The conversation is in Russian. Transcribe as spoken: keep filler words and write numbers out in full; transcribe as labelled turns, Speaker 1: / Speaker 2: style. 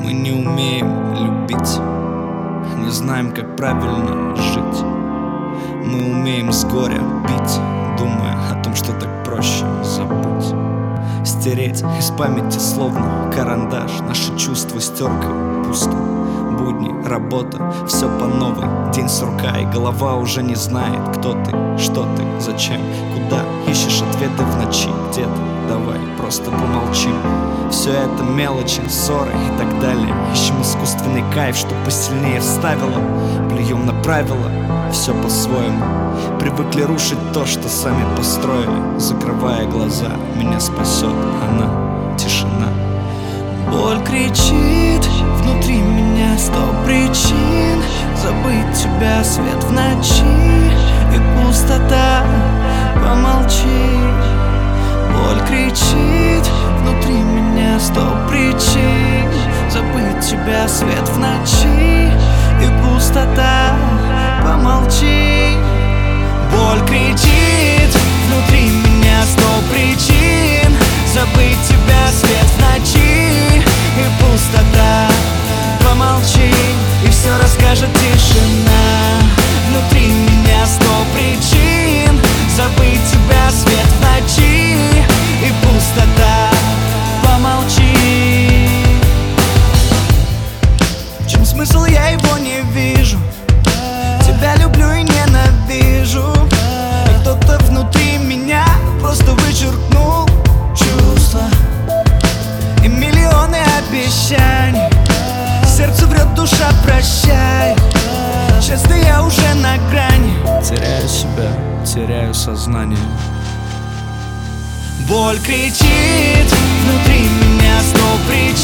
Speaker 1: Мы не умеем любить, не знаем, как правильно жить. Мы умеем с горя пить, думая о том, что так проще забыть. Стереть из памяти словно карандаш наши чувства стеркой пусто. Будни, работа, все по новой, день сурка, и голова уже не знает, кто ты, что ты, зачем, куда. Ищешь ответы в ночи, где-то, давай просто помолчим. Все это мелочи, ссоры и так далее. Ищем искусственный кайф, что посильнее вставило. Плюем на правила, все по-своему. Привыкли рушить то, что сами построили. Закрывая глаза, меня спасет она, тишина.
Speaker 2: Боль кричит внутри меня, сто причин забыть тебя, свет в ночи и пустота, помолчи. Боль кричит внутри меня, сто причин забыть тебя, свет в ночи и пустота, помолчи. Боль кричит внутри меня, сто причин забыть тебя, свет в ночи и пустота, помолчи, и все расскажет тишина. Внутри меня сто причин забыть тебя, свет в ночи и пустота, помолчи. В чем смысл, я его не вижу. Тебя люблю и ненавижу, и кто-то внутри меня просто вычеркнул чувства и миллионы обещаний. Сердце врет, душа прощай. Часто я уже на грани,
Speaker 1: теряю себя, теряю сознание.
Speaker 2: Боль кричит внутри меня, сто причин